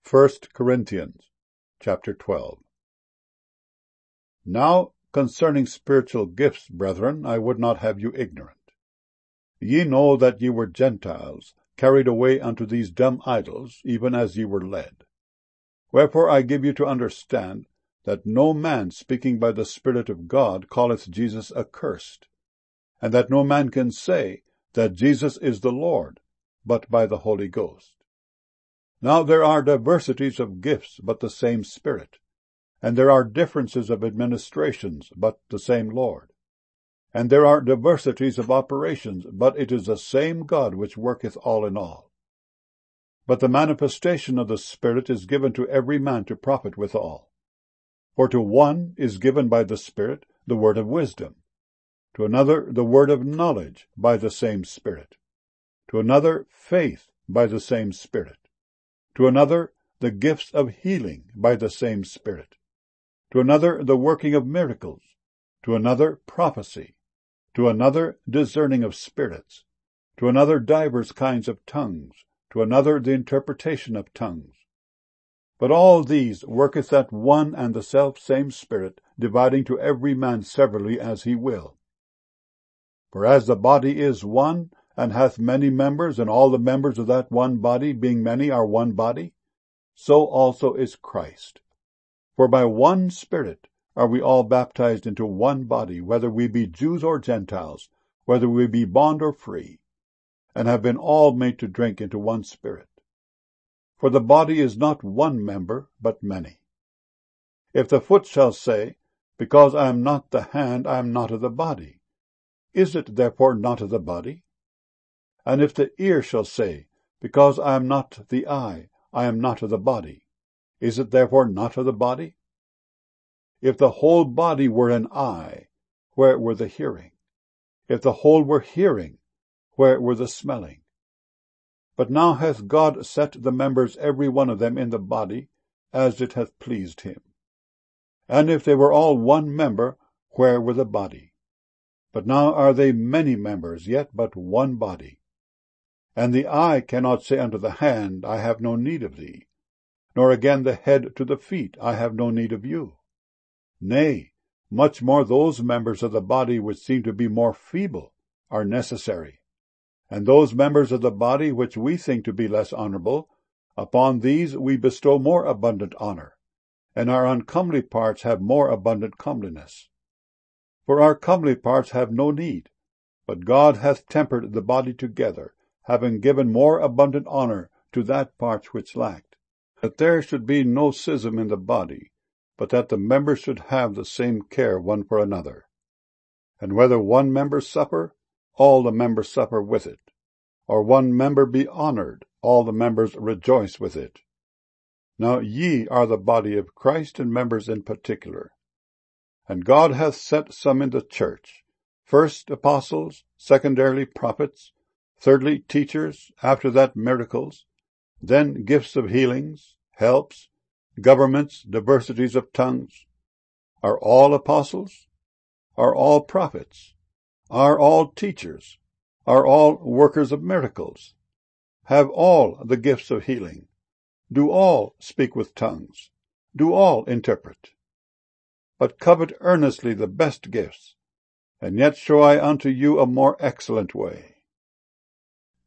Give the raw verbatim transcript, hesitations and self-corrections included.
First Corinthians chapter twelve. Now concerning spiritual gifts, brethren, I would not have you ignorant. Ye know that ye were Gentiles, carried away unto these dumb idols, even as ye were led. Wherefore I give you to understand that no man speaking by the Spirit of God calleth Jesus accursed, and that no man can say that Jesus is the Lord, but by the Holy Ghost. Now there are diversities of gifts, but the same Spirit. And there are differences of administrations, but the same Lord. And there are diversities of operations, but it is the same God which worketh all in all. But the manifestation of the Spirit is given to every man to profit withal. For to one is given by the Spirit the word of wisdom, to another the word of knowledge by the same Spirit, to another faith by the same Spirit, to another the gifts of healing by the same Spirit, to another the working of miracles, to another prophecy, to another discerning of spirits, to another divers kinds of tongues, to another the interpretation of tongues. But all these worketh that one and the self-same Spirit, dividing to every man severally as he will. For as the body is one, and hath many members, and all the members of that one body, being many, are one body, so also is Christ. For by one Spirit are we all baptized into one body, whether we be Jews or Gentiles, whether we be bond or free, and have been all made to drink into one Spirit. For the body is not one member, but many. If the foot shall say, Because I am not the hand, I am not of the body, is it therefore not of the body? And if the ear shall say, Because I am not the eye, I am not of the body, is it therefore not of the body? If the whole body were an eye, where were the hearing? If the whole were hearing, where were the smelling? But now hath God set the members every one of them in the body, as it hath pleased him. And if they were all one member, where were the body? But now are they many members, yet but one body. And the eye cannot say unto the hand, I have no need of thee, nor again the head to the feet, I have no need of you. Nay, much more those members of the body which seem to be more feeble are necessary. And those members of the body which we think to be less honorable, upon these we bestow more abundant honor, and our uncomely parts have more abundant comeliness. For our comely parts have no need, but God hath tempered the body together, having given more abundant honor to that part which lacked, that there should be no schism in the body, but that the members should have the same care one for another. And whether one member suffer, all the members suffer with it, or one member be honored, all the members rejoice with it. Now ye are the body of Christ, and members in particular. And God hath set some in the church, first apostles, secondarily prophets, thirdly teachers, after that miracles, then gifts of healings, helps, governments, diversities of tongues. Are all apostles? Are all prophets? Are all teachers? Are all workers of miracles? Have all the gifts of healing? Do all speak with tongues? Do all interpret? But covet earnestly the best gifts, and yet show I unto you a more excellent way.